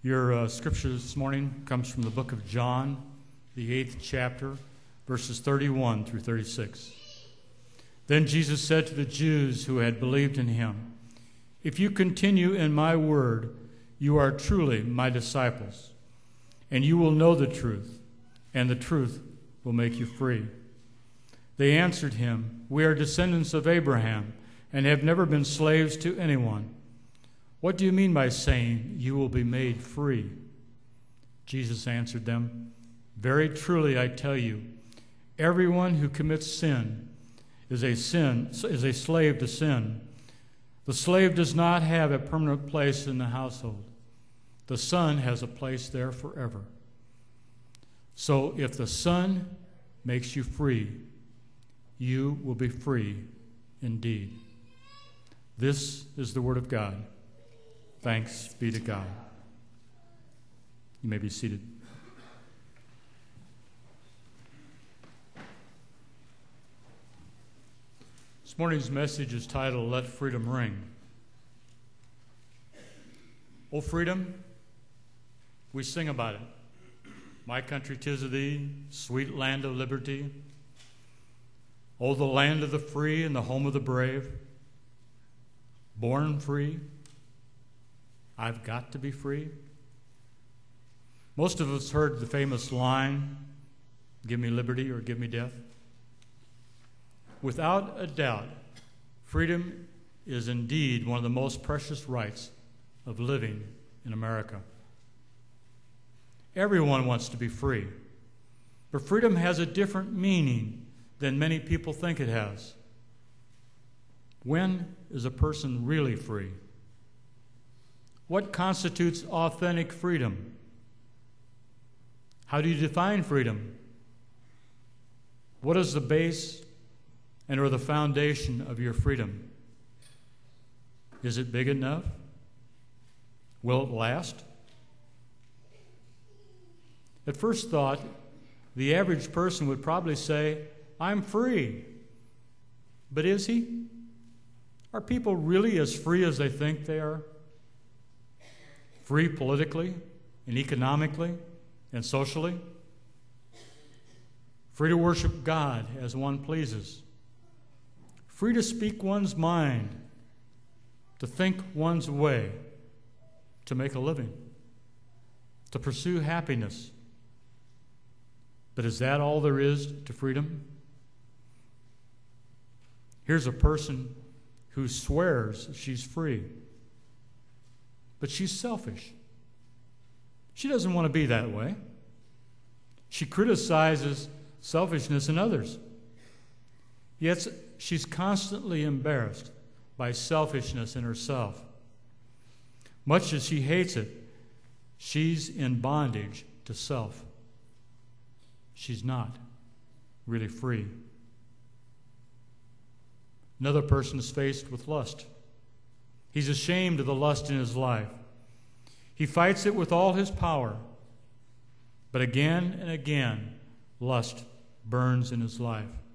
Your scripture this morning comes from the book of John, the 8th chapter, verses 31 through 36. Then Jesus said to the Jews who had believed in him, "If you continue in my word, you are truly my disciples, and you will know the truth, and the truth will make you free." They answered him, "We are descendants of Abraham and have never been slaves to anyone. What do you mean by saying you will be made free?" Jesus answered them, "Very truly I tell you, everyone who commits sin is a slave to sin. The slave does not have a permanent place in the household. The Son has a place there forever. So if the Son makes you free, you will be free indeed." This is the word of God. Thanks be to God. You may be seated. This morning's message is titled, "Let Freedom Ring." Oh, freedom, we sing about it. My country 'tis of thee, sweet land of liberty. Oh, the land of the free and the home of the brave. Born free, I've got to be free. Most of us heard the famous line, "Give me liberty or give me death." Without a doubt, freedom is indeed one of the most precious rights of living in America. Everyone wants to be free, but freedom has a different meaning than many people think it has. When is a person really free? What constitutes authentic freedom? How do you define freedom? What is the base and or the foundation of your freedom? Is it big enough? Will it last? At first thought, the average person would probably say, "I'm free." But is he? Are people really as free as they think they are? Free politically and economically and socially? Free to worship God as one pleases? Free to speak one's mind, to think one's way, to make a living, to pursue happiness? But is that all there is to freedom? Here's a person who swears she's free, but she's selfish. She doesn't want to be that way. She criticizes selfishness in others. Yet she's constantly embarrassed by selfishness in herself. Much as she hates it, she's in bondage to self. She's not really free. Another person is faced with lust. He's ashamed of the lust in his life. He fights it with all his power. But again and again, lust burns in his life.